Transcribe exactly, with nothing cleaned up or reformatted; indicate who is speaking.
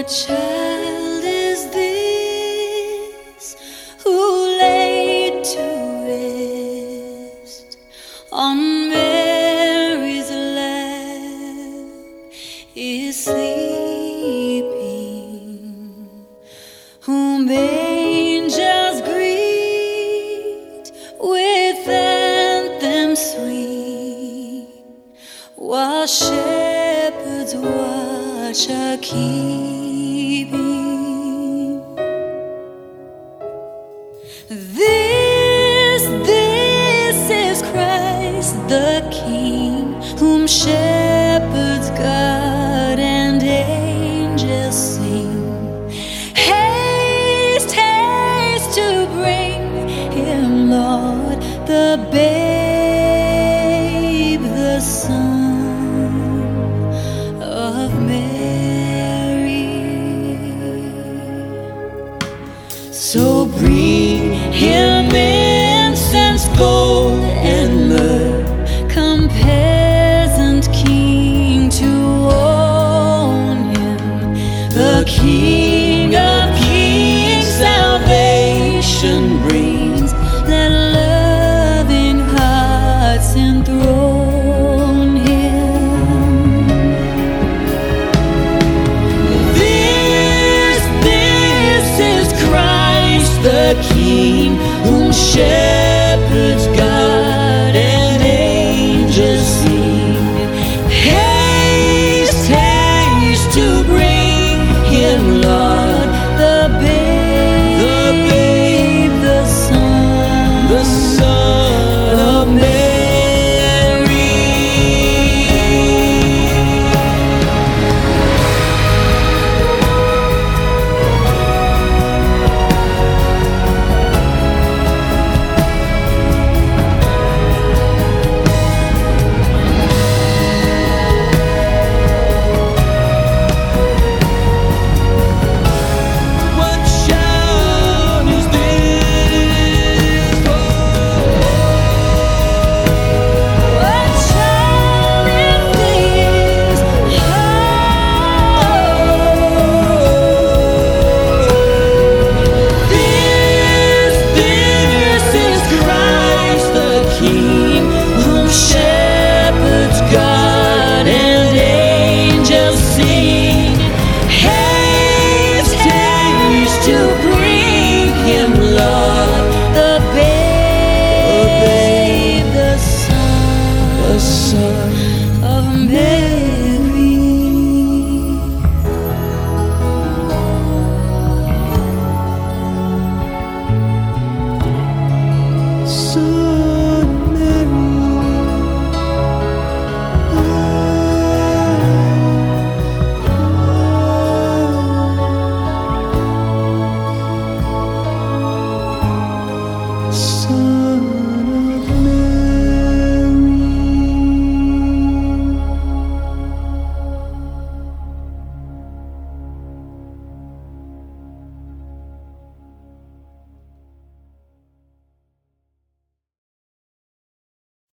Speaker 1: What child is this who laid to rest on Mary's lap is sleeping, whom angels greet with anthems sweet, while shepherds watch are keeping? This, this is Christ the King, whom shepherds guard and angels sing. Haste, haste to bring him, Lord, the babe, the Son of Mary. So bring him incense, gold, and myrrh. Come, peasant king, to own him, the King of kings. Salvation brings, let loving hearts enthrone him. This, this is Christ the King, whom shepherds guard and angels sing. Haste, haste to bring him, Lord, the babe, the babe, the Son, the Son of Mary. King, whom